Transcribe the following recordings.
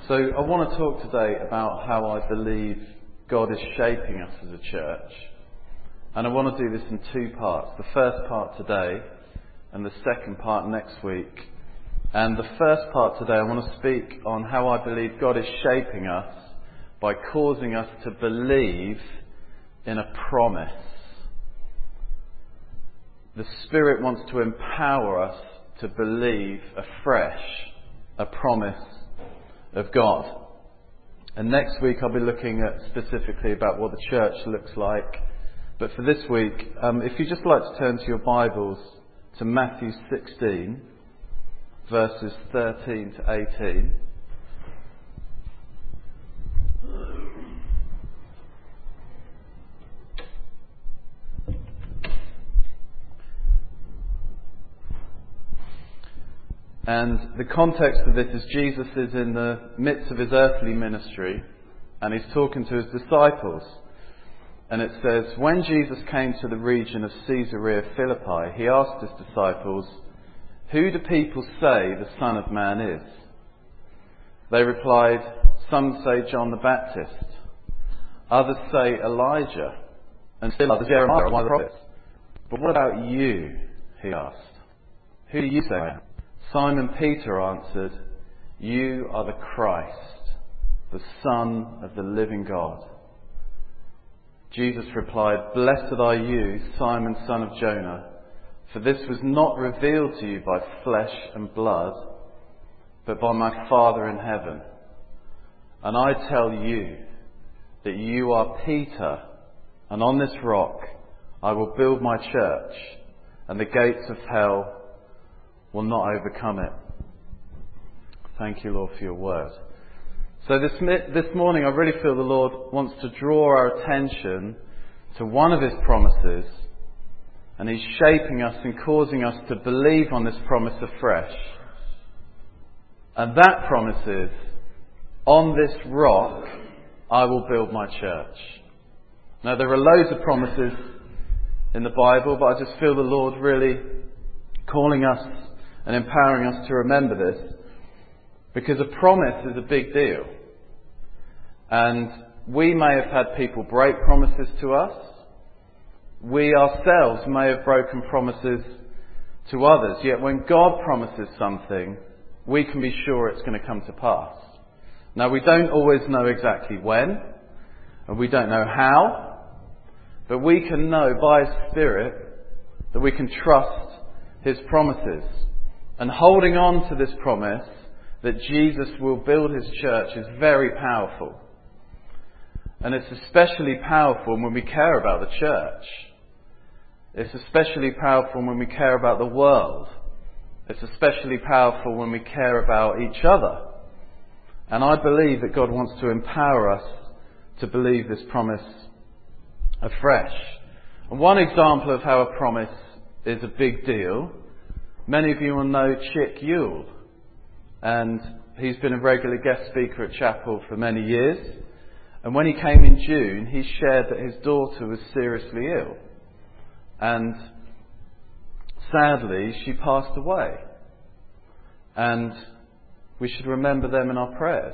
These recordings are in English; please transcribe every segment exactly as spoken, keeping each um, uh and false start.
So I want to talk today about how I believe God is shaping us as a church. And I want to do this in two parts. The first part today and the second part next week. And the first part today I want to speak on how I believe God is shaping us by causing us to believe in a promise. The Spirit wants to empower us to believe afresh a promise of God. And next week I'll be looking at specifically about what the church looks like. But for this week, um, if you'd just like to turn to your Bibles to Matthew sixteen, verses thirteen to eighteen. And the context of this is Jesus is in the midst of his earthly ministry and he's talking to his disciples. And it says, when Jesus came to the region of Caesarea Philippi, he asked his disciples, "Who do people say the Son of Man is?" They replied, "Some say John the Baptist, others say Elijah, and still others Jeremiah, one of the prophets. But what about you?" he asked. "Who do you say I am?" Simon Peter answered, "You are the Christ, the Son of the living God." Jesus replied, "Blessed are you, Simon, son of Jonah, for this was not revealed to you by flesh and blood, but by my Father in heaven. And I tell you that you are Peter, and on this rock I will build my church, and the gates of hell will not overcome it." Thank you, Lord, for your word. So this this morning I really feel the Lord wants to draw our attention to one of his promises, and he's shaping us and causing us to believe on this promise afresh. And that promise is, on this rock I will build my church. Now there are loads of promises in the Bible, but I just feel the Lord really calling us and empowering us to remember this, because a promise is a big deal. And we may have had people break promises to us. We ourselves may have broken promises to others. Yet when God promises something, we can be sure it's going to come to pass. Now we don't always know exactly when, and we don't know how, but we can know by His Spirit that we can trust His promises. And holding on to this promise that Jesus will build His church is very powerful. And it's especially powerful when we care about the church. It's especially powerful when we care about the world. It's especially powerful when we care about each other. And I believe that God wants to empower us to believe this promise afresh. And one example of how a promise is a big deal, many of you will know Chick Yule. And he's been a regular guest speaker at Chapel for many years. And when he came in June, he shared that his daughter was seriously ill. And sadly, she passed away. And we should remember them in our prayers.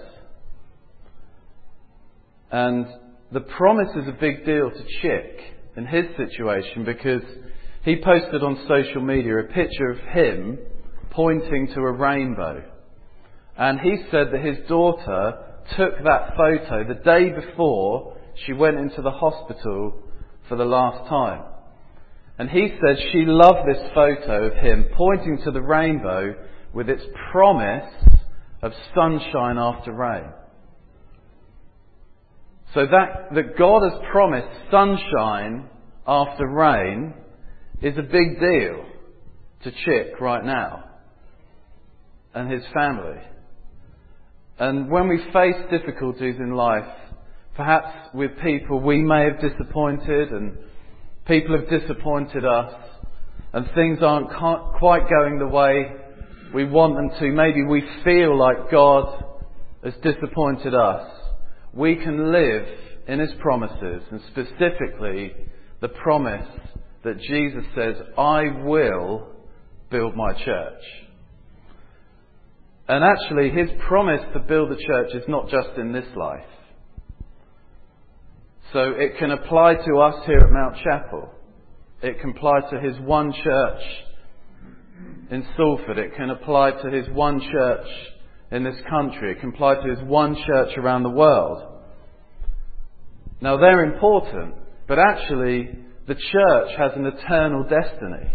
And the promise is a big deal to Chick in his situation, because he posted on social media a picture of him pointing to a rainbow. And he said that his daughter took that photo the day before she went into the hospital for the last time. And he said she loved this photo of him pointing to the rainbow with its promise of sunshine after rain. So that, that God has promised sunshine after rain is a big deal to Chick right now and his family. And when we face difficulties in life, perhaps with people we may have disappointed, and people have disappointed us, and things aren't quite going the way we want them to, maybe we feel like God has disappointed us, we can live in His promises, and specifically the promise that Jesus says, "I will build my church." And actually, his promise to build the church is not just in this life. So it can apply to us here at Mount Chapel. It can apply to his one church in Salford. It can apply to his one church in this country. It can apply to his one church around the world. Now, they're important, but actually the church has an eternal destiny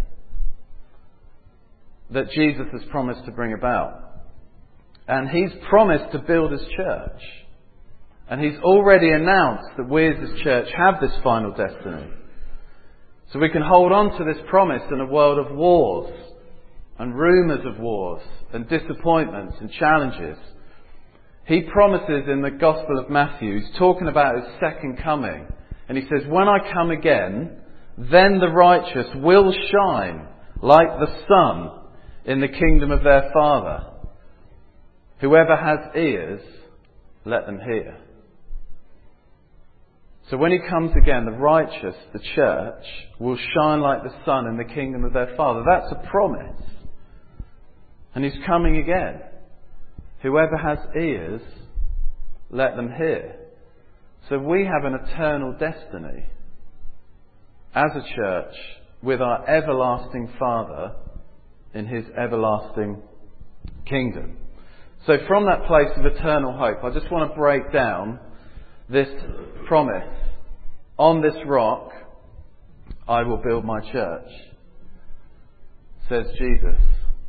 that Jesus has promised to bring about. And he's promised to build his church. And he's already announced that we as his church have this final destiny. So we can hold on to this promise in a world of wars and rumours of wars and disappointments and challenges. He promises in the Gospel of Matthew, he's talking about his second coming. And he says, when I come again, then the righteous will shine like the sun in the kingdom of their Father. Whoever has ears, let them hear. So when he comes again, the righteous, the church, will shine like the sun in the kingdom of their Father. That's a promise. And he's coming again. Whoever has ears, let them hear. So we have an eternal destiny as a church with our everlasting Father in his everlasting kingdom. So from that place of eternal hope, I just want to break down this promise. On this rock, I will build my church, says Jesus.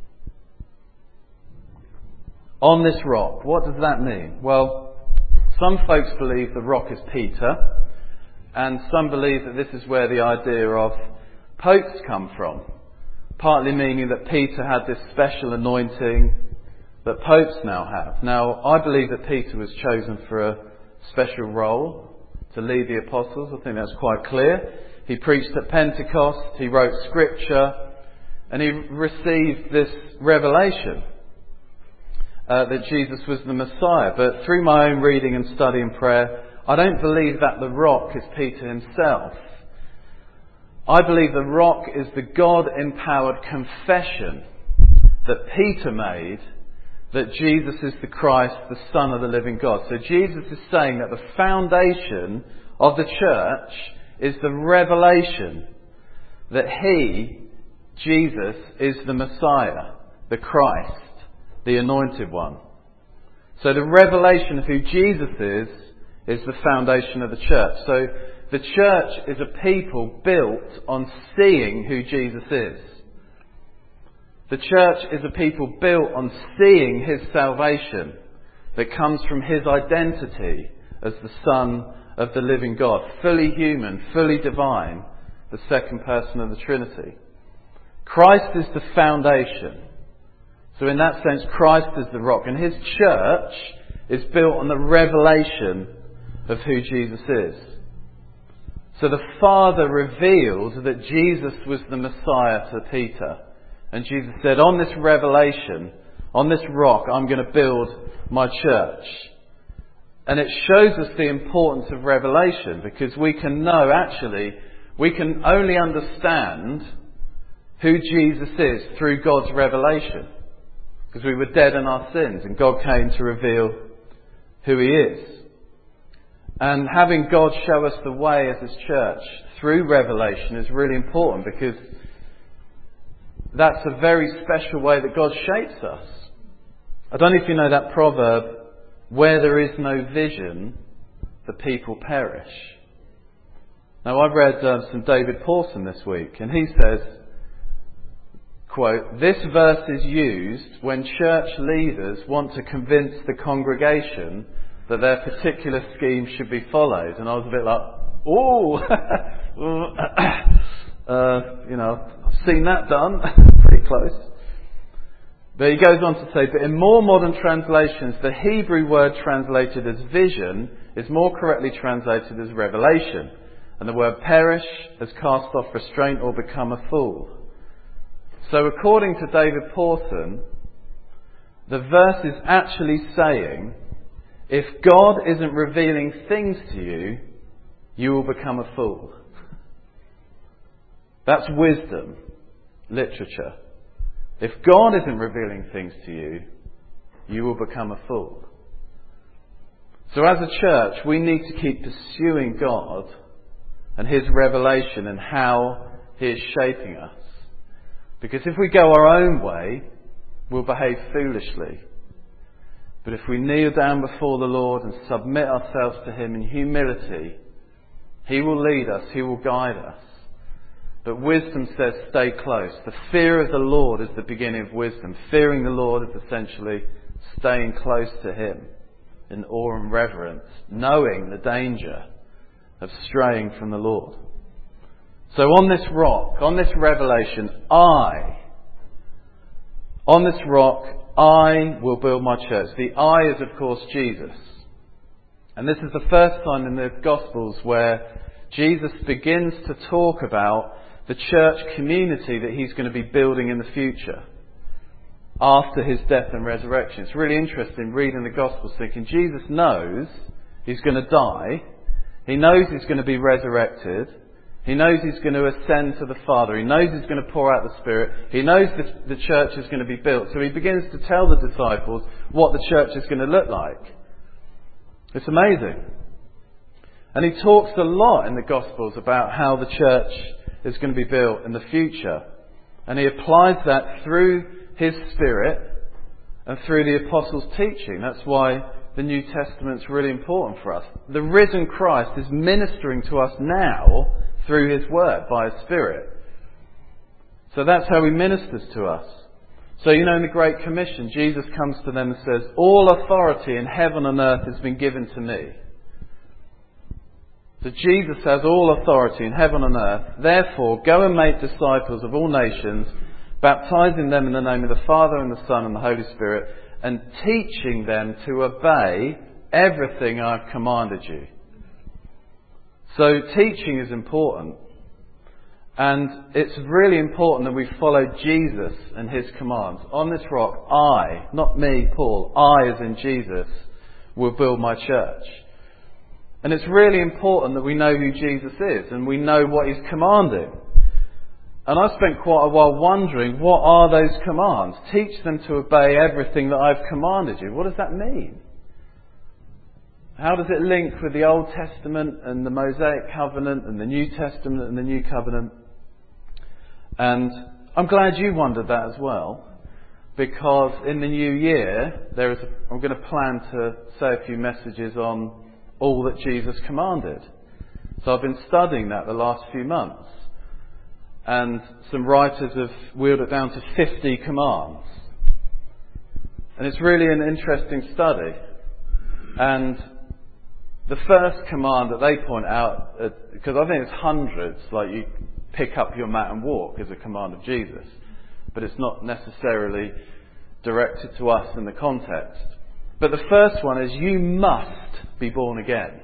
On this rock, what does that mean? Well, some folks believe the rock is Peter, and some believe that this is where the idea of popes come from, partly meaning that Peter had this special anointing that popes now have. Now, I believe that Peter was chosen for a special role to lead the apostles. I think that's quite clear. He preached at Pentecost, he wrote scripture, and he received this revelation uh, that Jesus was the Messiah. But through my own reading and study and prayer, I don't believe that the rock is Peter himself. I believe the rock is the God-empowered confession that Peter made that Jesus is the Christ, the Son of the living God. So Jesus is saying that the foundation of the church is the revelation that he, Jesus, is the Messiah, the Christ, the Anointed One. So the revelation of who Jesus is, is the foundation of the church. So the church is a people built on seeing who Jesus is. The church is a people built on seeing his salvation that comes from his identity as the Son of the living God, fully human, fully divine, the second person of the Trinity. Christ is the foundation. So in that sense, Christ is the rock. And his church is built on the revelation of who Jesus is. So the Father revealed that Jesus was the Messiah to Peter. And Jesus said, on this revelation, on this rock, I'm going to build my church. And it shows us the importance of revelation, because we can know, actually, we can only understand who Jesus is through God's revelation. Because we were dead in our sins and God came to reveal who he is. And having God show us the way as his church through revelation is really important, because that's a very special way that God shapes us. I don't know if you know that proverb, where there is no vision, the people perish. Now, I've read uh, some David Pawson this week, and he says, quote, this verse is used when church leaders want to convince the congregation that their particular scheme should be followed. And I was a bit like, oh, uh, you know, I've seen that done. Pretty close. But he goes on to say, but in more modern translations, the Hebrew word translated as vision is more correctly translated as revelation. And the word perish has cast off restraint or become a fool. So according to David Pawson, the verse is actually saying, if God isn't revealing things to you, you will become a fool. That's wisdom literature. If God isn't revealing things to you, you will become a fool. So as a church, we need to keep pursuing God and His revelation and how He is shaping us. Because if we go our own way, we'll behave foolishly. But if we kneel down before the Lord and submit ourselves to Him in humility, He will lead us, He will guide us. But wisdom says stay close. The fear of the Lord is the beginning of wisdom. Fearing the Lord is essentially staying close to Him in awe and reverence, knowing the danger of straying from the Lord. So on this rock, on this revelation, I, on this rock, I will build my church. The I is, of course, Jesus. And this is the first time in the Gospels where Jesus begins to talk about the church community that He's going to be building in the future after His death and resurrection. It's really interesting reading the Gospels thinking Jesus knows He's going to die. He knows He's going to be resurrected. He knows He's going to ascend to the Father. He knows He's going to pour out the Spirit. He knows the, the church is going to be built. So He begins to tell the disciples what the church is going to look like. It's amazing. And He talks a lot in the Gospels about how the church is going to be built in the future. And He applies that through His Spirit and through the Apostles' teaching. That's why the New Testament's really important for us. The risen Christ is ministering to us now through His Word by His Spirit. So that's how He ministers to us. So you know in the Great Commission, Jesus comes to them and says, all authority in heaven and earth has been given to me. So Jesus has all authority in heaven and earth. Therefore, go and make disciples of all nations, baptizing them in the name of the Father and the Son and the Holy Spirit, and teaching them to obey everything I've commanded you. So teaching is important. And it's really important that we follow Jesus and His commands. On this rock, I, not me, Paul, I as in Jesus, will build my church. And it's really important that we know who Jesus is and we know what He's commanding. And I spent quite a while wondering, what are those commands? Teach them to obey everything that I've commanded you. What does that mean? How does it link with the Old Testament and the Mosaic Covenant and the New Testament and the New Covenant? And I'm glad you wondered that as well, because in the new year, there is a, I'm going to plan to say a few messages on all that Jesus commanded. So I've been studying that the last few months. And some writers have wheeled it down to fifty commands. And it's really an interesting study. And the first command that they point out, uh, because I think it's hundreds, like you pick up your mat and walk is a command of Jesus. But it's not necessarily directed to us in the context. But the first one is, you must be born again.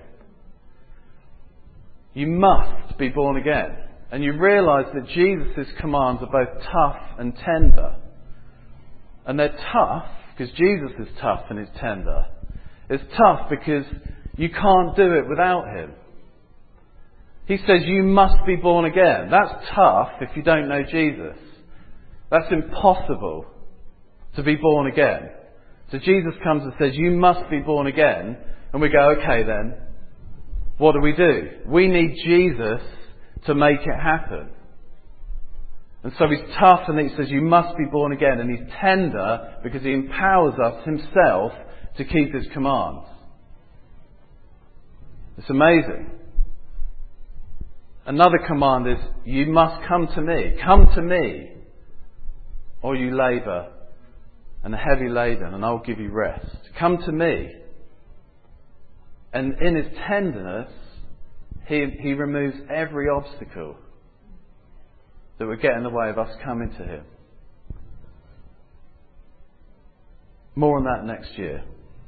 You must be born again. And you realise that Jesus' commands are both tough and tender. And they're tough because Jesus is tough and is tender. It's tough because you can't do it without Him. He says you must be born again. That's tough if you don't know Jesus. That's impossible to be born again. So Jesus comes and says you must be born again. And we go, okay then, what do we do? We need Jesus to make it happen. And so He's tough and He says you must be born again. And He's tender because He empowers us Himself to keep His commands. It's amazing. Another command is, you must come to me. Come to me, or you labour and are heavy laden, and I'll give you rest. Come to me. And in His tenderness, He, he removes every obstacle that would get in the way of us coming to Him. More on that next year.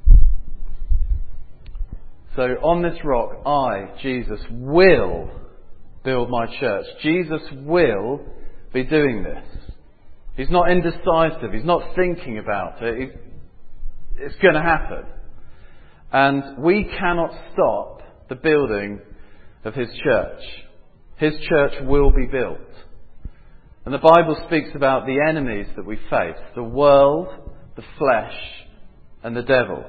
So on this rock, I, Jesus, will build my church. Jesus will be doing this. He's not indecisive. He's not thinking about it. He's, it's going to happen. And we cannot stop the building of His church. His church will be built. And the Bible speaks about the enemies that we face. The world, the flesh, and the devil.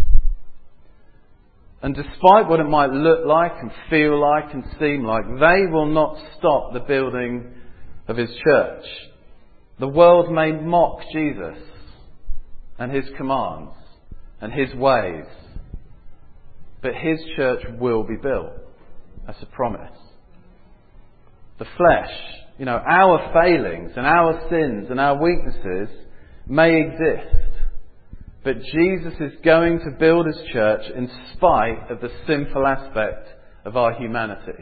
And despite what it might look like and feel like and seem like, they will not stop the building of his church. The world may mock Jesus and his commands and his ways, but his church will be built. That's a promise. The flesh, you know, our failings and our sins and our weaknesses may exist, but Jesus is going to build his church in spite of the sinful aspect of our humanity.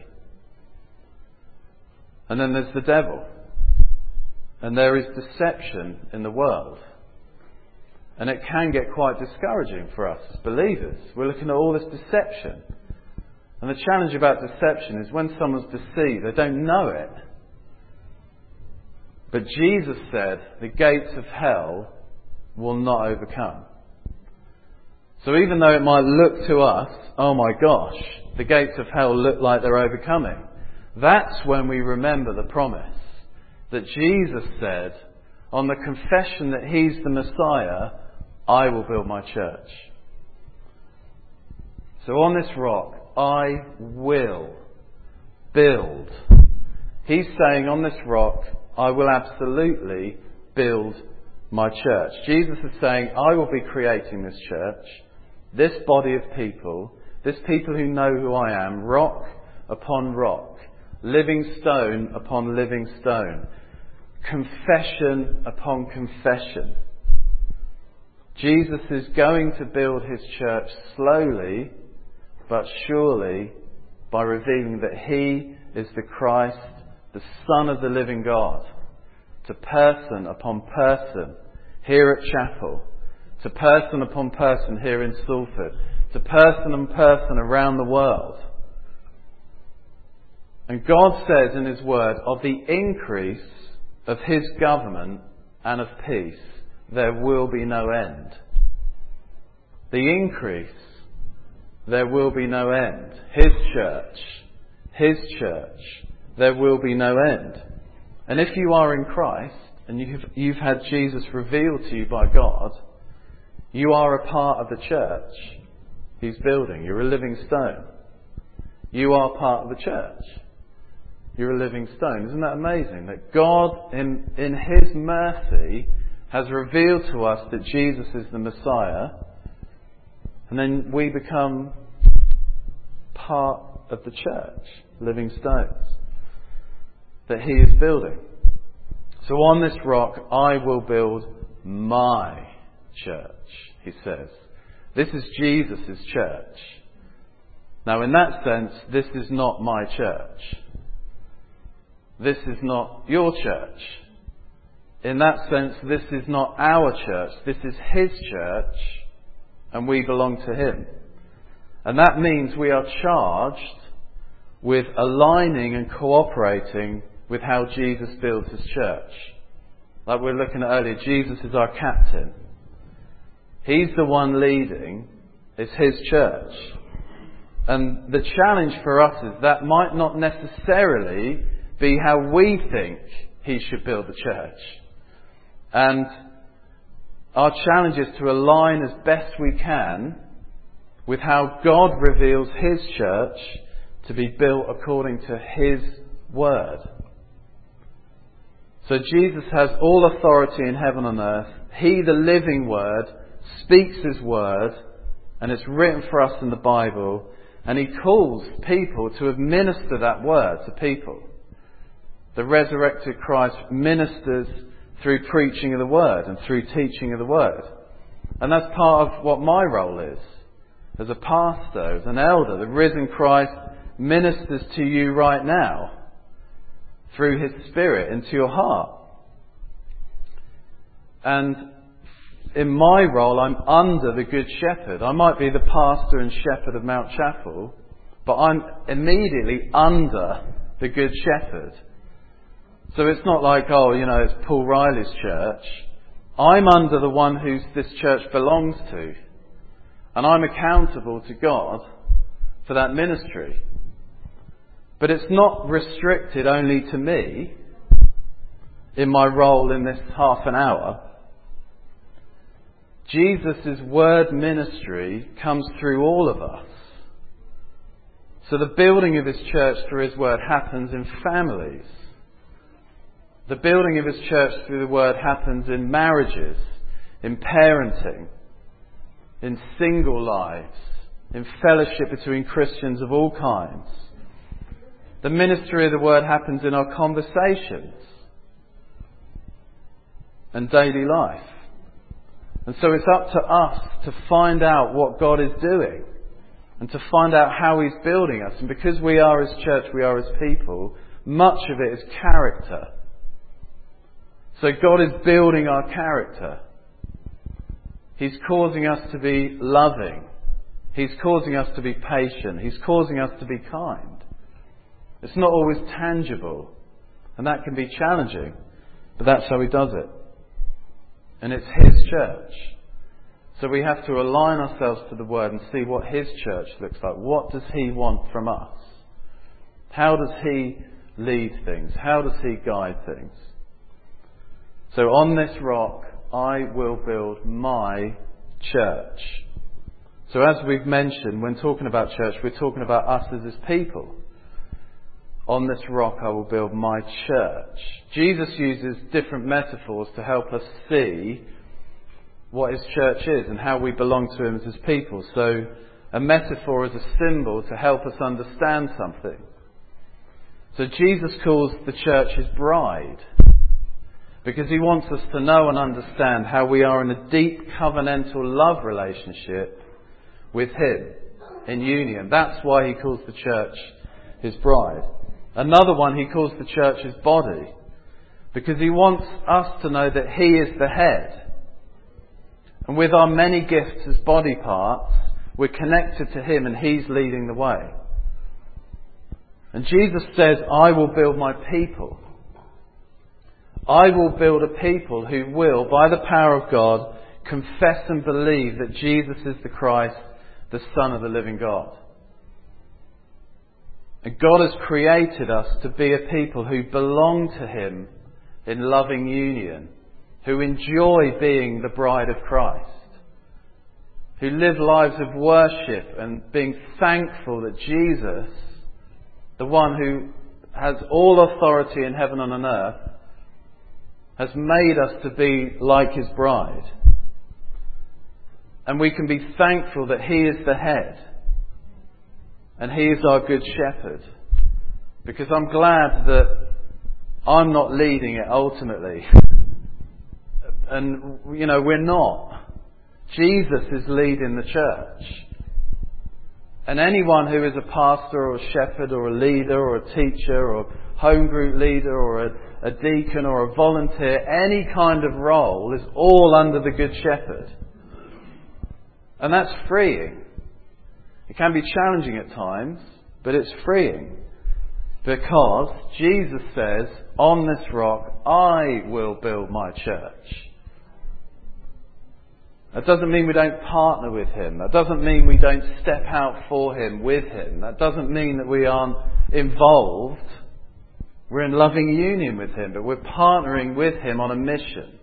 And then there's the devil. And there is deception in the world. And it can get quite discouraging for us as believers. We're looking at all this deception. And the challenge about deception is when someone's deceived, they don't know it. But Jesus said the gates of hell will not overcome. So even though it might look to us, oh my gosh, the gates of hell look like they're overcoming, that's when we remember the promise that Jesus said, on the confession that he's the Messiah, I will build my church. So on this rock, I will build. He's saying on this rock, I will absolutely build my church. Jesus is saying, I will be creating this church, this body of people, this people who know who I am, rock upon rock, living stone upon living stone, confession upon confession. Jesus is going to build his church slowly but surely by revealing that he is the Christ, the Son of the living God, to person upon person here at Chapel, to person upon person here in Salford, to person upon person around the world. And God says in his word, of the increase of his government and of peace, there will be no end. The increase, there will be no end. His church, his church, there will be no end. And if you are in Christ, and you've, you've had Jesus revealed to you by God, you are a part of the church he's building. You're a living stone. You are part of the church. You're a living stone. Isn't that amazing? That God, in, in his mercy, has revealed to us that Jesus is the Messiah, and then we become part of the church, living stones, that he is building. So on this rock I will build my church, he says. This is Jesus' church. Now in that sense, this is not my church. This is not your church. In that sense, this is not our church. This is his church, and we belong to him. And that means we are charged with aligning and cooperating with how Jesus builds his church. Like we were looking at earlier, Jesus is our captain. He's the one leading. It's his church. And the challenge for us is that might not necessarily be how we think he should build the church. And our challenge is to align as best we can with how God reveals his church to be built according to his word. So Jesus has all authority in heaven and earth. He, the living word, speaks his word, and it's written for us in the Bible, and he calls people to administer that word to people. The resurrected Christ ministers through preaching of the word and through teaching of the word. And that's part of what my role is. As a pastor, as an elder, the risen Christ ministers to you right now through his Spirit into your heart. And in my role, I'm under the Good Shepherd. I might be the pastor and shepherd of Mount Chapel, but I'm immediately under the Good Shepherd. So it's not like, oh, you know, it's Paul Riley's church. I'm under the one who this church belongs to. And I'm accountable to God for that ministry. But it's not restricted only to me in my role in this half an hour. Jesus' word ministry comes through all of us. So the building of his church through his word happens in families. The building of his church through the word happens in marriages, in parenting, in single lives, in fellowship between Christians of all kinds. The ministry of the word happens in our conversations and daily life. And so it's up to us to find out what God is doing and to find out how he's building us. And because we are his church, we are his people, much of it is character. So God is building our character. He's causing us to be loving. He's causing us to be patient. He's causing us to be kind. It's not always tangible, and that can be challenging, but that's how he does it. And it's his church. So we have to align ourselves to the word and see what his church looks like. What does he want from us? How does he lead things? How does he guide things? So on this rock, I will build my church. So as we've mentioned, when talking about church, we're talking about us as his people. On this rock I will build my church. Jesus uses different metaphors to help us see what his church is and how we belong to him as his people. So a metaphor is a symbol to help us understand something. So Jesus calls the church his bride because he wants us to know and understand how we are in a deep covenantal love relationship with him in union. That's why he calls the church his bride. Another one, he calls the church his body, because he wants us to know that he is the head. And with our many gifts as body parts, we're connected to him and he's leading the way. And Jesus says, I will build my people. I will build a people who will, by the power of God, confess and believe that Jesus is the Christ, the Son of the living God. And God has created us to be a people who belong to him in loving union, who enjoy being the bride of Christ, who live lives of worship and being thankful that Jesus, the one who has all authority in heaven and on earth, has made us to be like his bride. And we can be thankful that he is the head. And he is our good shepherd. Because I'm glad that I'm not leading it ultimately. And, you know, we're not. Jesus is leading the church. And anyone who is a pastor or a shepherd or a leader or a teacher or a home group leader or a, a deacon or a volunteer, any kind of role is all under the good shepherd. And that's freeing. It can be challenging at times, but it's freeing. Because Jesus says, on this rock, I will build my church. That doesn't mean we don't partner with him. That doesn't mean we don't step out for him, with him. That doesn't mean that we aren't involved. We're in loving union with him, but we're partnering with him on a mission.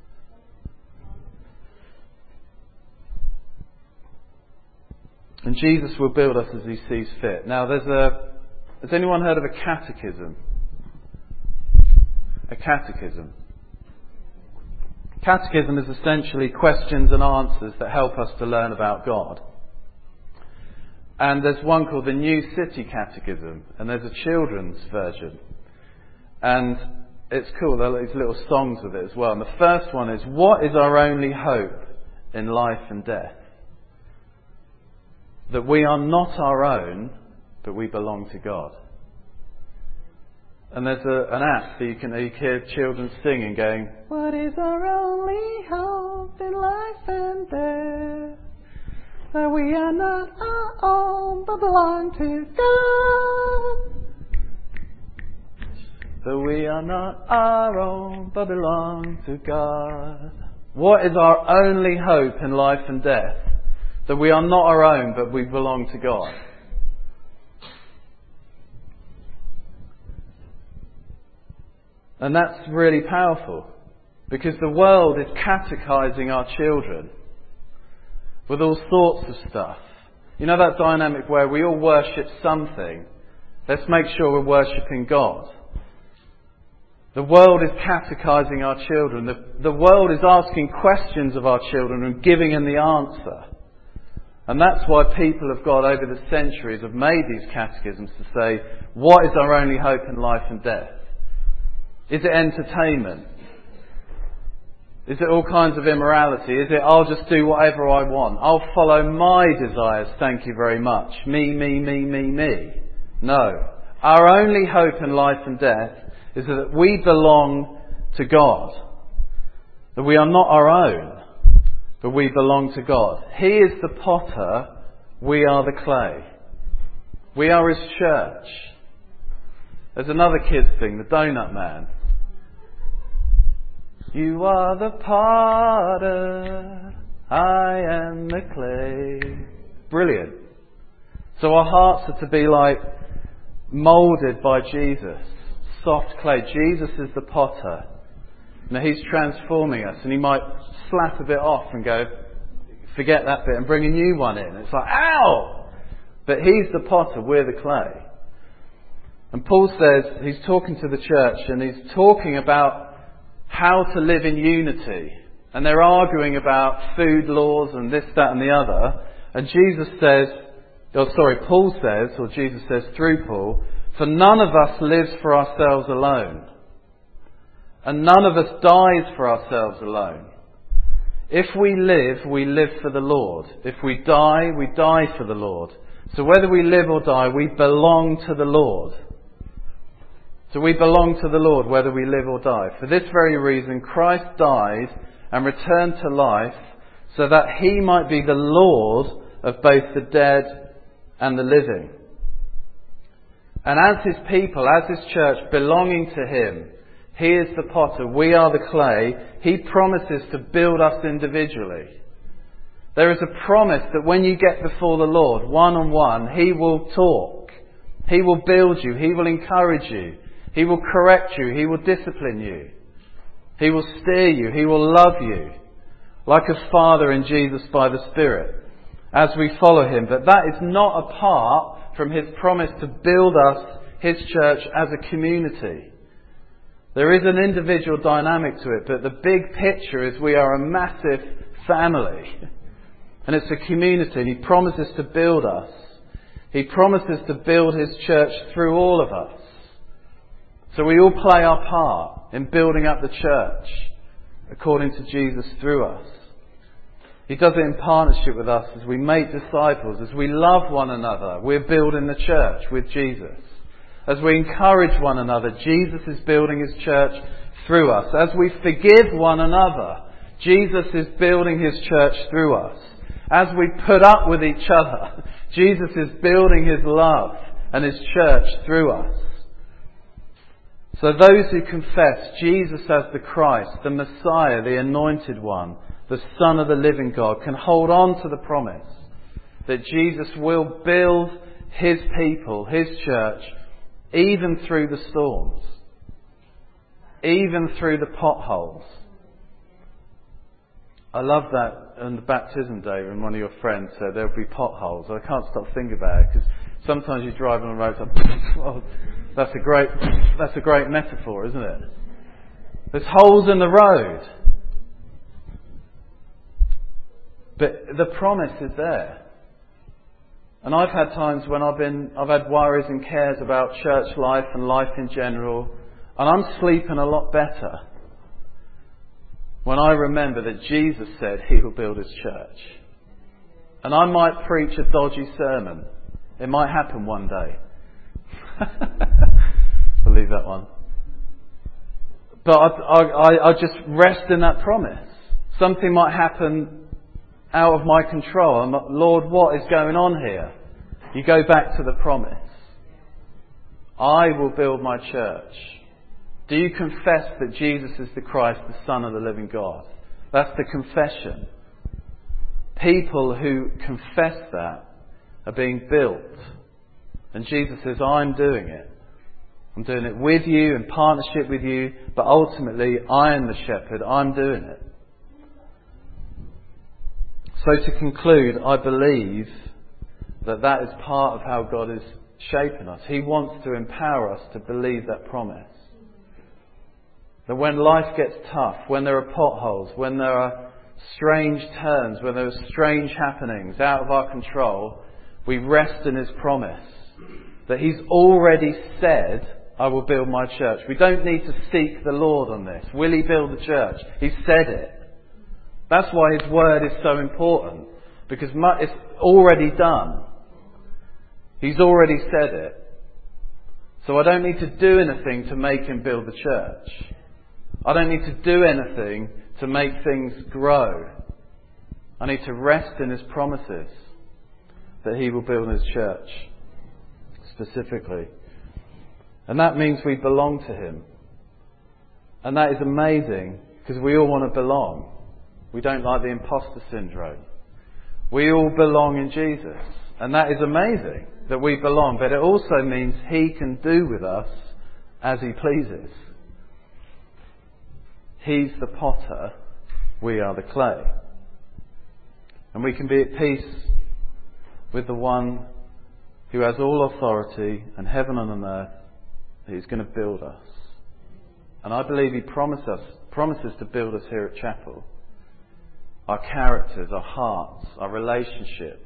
And Jesus will build us as he sees fit. Now, there's a... Has anyone heard of a catechism? A catechism. Catechism is essentially questions and answers that help us to learn about God. And there's one called the New City Catechism, and there's a children's version. And it's cool, there are these little songs with it as well. And the first one is, what is our only hope in life and death? That we are not our own, but we belong to God. And there's a, an app so you can, you can hear children singing, going, what is our only hope in life and death? That we are not our own, but belong to God. That we are not our own, but belong to God. What is our only hope in life and death? That we are not our own, but we belong to God. And that's really powerful, because the world is catechizing our children with all sorts of stuff. You know that dynamic where we all worship something? Let's make sure we're worshipping God. The world is catechizing our children. The, the world is asking questions of our children and giving them the answer. And that's why people of God over the centuries have made these catechisms to say, what is our only hope in life and death? Is it entertainment? Is it all kinds of immorality? Is it, I'll just do whatever I want? I'll follow my desires, thank you very much. Me, me, me, me, me. No. Our only hope in life and death is that we belong to God. That we are not our own, but we belong to God. He is the potter, we are the clay. We are His church. There's another kids thing, the Donut Man. You are the potter, I am the clay. Brilliant. So our hearts are to be like moulded by Jesus. Soft clay. Jesus is the potter. Now He's transforming us, and He might slap a bit off and go, forget that bit and bring a new one in. It's like, ow! But He's the potter, we're the clay. And Paul says, he's talking to the church and he's talking about how to live in unity. And they're arguing about food laws and this, that and the other. And Jesus says, oh sorry, Paul says, or Jesus says through Paul, for none of us lives for ourselves alone. And none of us dies for ourselves alone. If we live, we live for the Lord. If we die, we die for the Lord. So whether we live or die, we belong to the Lord. So we belong to the Lord whether we live or die. For this very reason, Christ died and returned to life so that He might be the Lord of both the dead and the living. And as His people, as His church, belonging to Him, He is the potter, we are the clay. He promises to build us individually. There is a promise that when you get before the Lord, one on one, He will talk. He will build you. He will encourage you. He will correct you. He will discipline you. He will steer you. He will love you. Like a father in Jesus by the Spirit. As we follow Him. But that is not apart from His promise to build us, His church, as a community. There is an individual dynamic to it. But the big picture is we are a massive family. And it's a community. And He promises to build us. He promises to build His church through all of us. So we all play our part in building up the church according to Jesus through us. He does it in partnership with us as we make disciples, as we love one another. We're building the church with Jesus. As we encourage one another, Jesus is building His church through us. As we forgive one another, Jesus is building His church through us. As we put up with each other, Jesus is building His love and His church through us. So those who confess Jesus as the Christ, the Messiah, the Anointed One, the Son of the living God, can hold on to the promise that Jesus will build His people, His church, even through the storms, even through the potholes. I love that on the baptism day when one of your friends said there'll be potholes. I can't stop thinking about it because sometimes you drive on the road and oh, that's a great, that's a great metaphor, isn't it? There's holes in the road. But the promise is there. And I've had times when I've been, I've had worries and cares about church life and life in general, and I'm sleeping a lot better when I remember that Jesus said He will build His church. And I might preach a dodgy sermon. It might happen one day. We'll leave that one. But I, I, I just rest in that promise. Something might happen out of my control. I'm like, Lord, what is going on here? You go back to the promise. I will build my church. Do you confess that Jesus is the Christ, the Son of the living God? That's the confession. People who confess that are being built. And Jesus says, I'm doing it. I'm doing it with you, in partnership with you, but ultimately I am the shepherd. I'm doing it. So to conclude, I believe that that is part of how God is shaping us. He wants to empower us to believe that promise. That when life gets tough, when there are potholes, when there are strange turns, when there are strange happenings out of our control, we rest in His promise. That He's already said, I will build my church. We don't need to seek the Lord on this. Will He build the church? He said it. That's why His word is so important. Because it's already done. He's already said it. So I don't need to do anything to make Him build the church. I don't need to do anything to make things grow. I need to rest in His promises that He will build His church specifically. And that means we belong to Him. And that is amazing because we all want to belong. We don't like the imposter syndrome. We all belong in Jesus. And that is amazing that we belong. But it also means He can do with us as He pleases. He's the potter. We are the clay. And we can be at peace with the one who has all authority in heaven and on earth, who's going to build us. And I believe He promised us, promises to build us here at Chapel. Our characters, our hearts, our relationships.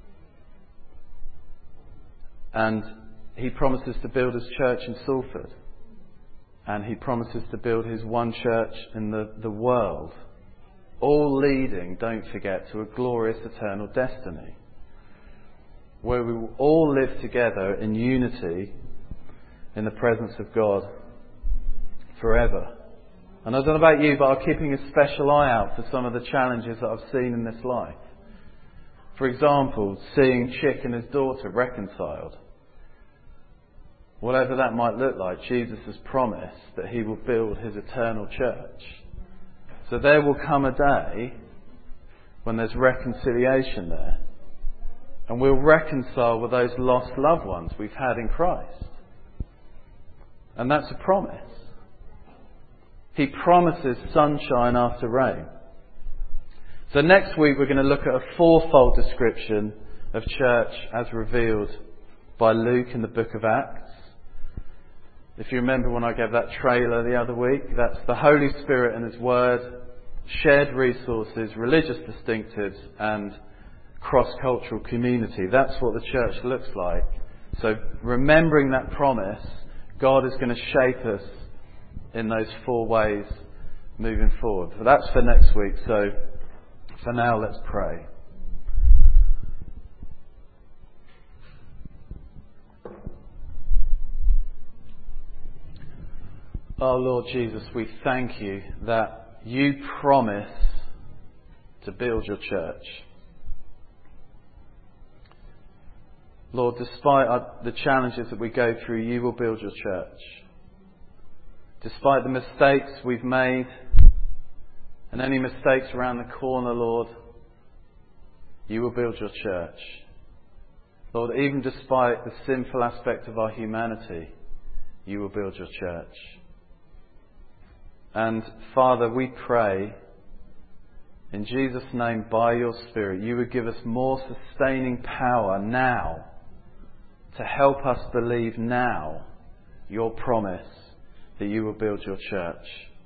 And He promises to build His church in Salford. And He promises to build His one church in the, the world. All leading, don't forget, to a glorious eternal destiny. Where we will all live together in unity in the presence of God forever. And I don't know about you, but I'm keeping a special eye out for some of the challenges that I've seen in this life. For example, seeing Chick and his daughter reconciled. Whatever that might look like, Jesus has promised that He will build His eternal church. So there will come a day when there's reconciliation there. And we'll reconcile with those lost loved ones we've had in Christ. And that's a promise. He promises sunshine after rain. So next week we're going to look at a fourfold description of church as revealed by Luke in the book of Acts. If you remember when I gave that trailer the other week, that's the Holy Spirit and His Word, shared resources, religious distinctives and cross-cultural community. That's what the church looks like. So remembering that promise, God is going to shape us in those four ways moving forward. But that's for next week. So for now, let's pray. Oh Lord Jesus, we thank You that You promise to build Your church. Lord, despite our, the challenges that we go through, You will build Your church. Despite the mistakes we've made and any mistakes around the corner, Lord, You will build Your church. Lord, even despite the sinful aspect of our humanity, You will build Your church. And Father, we pray in Jesus' name by Your Spirit, You would give us more sustaining power now to help us believe now Your promise that You will build Your church.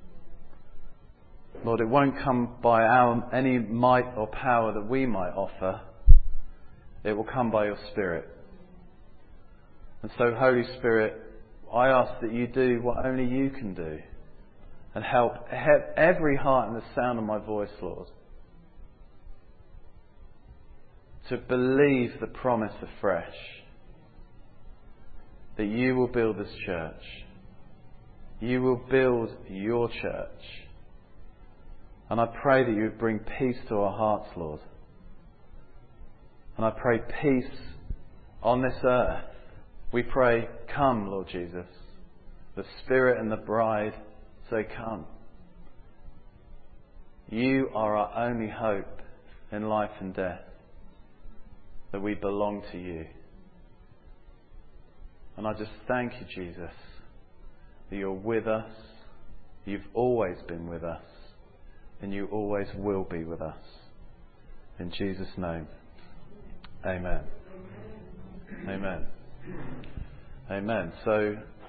Lord, it won't come by our, any might or power that we might offer. It will come by Your Spirit. And so, Holy Spirit, I ask that You do what only You can do. And help every heart in the sound of my voice, Lord, to believe the promise afresh that You will build this church. You will build Your church. And I pray that You would bring peace to our hearts, Lord. And I pray peace on this earth. We pray, come, Lord Jesus. The Spirit and the bride say, come. You are our only hope in life and death. That we belong to You. And I just thank You, Jesus, that You're with us. You've always been with us. And You always will be with us. In Jesus' name. Amen. Amen. Amen. So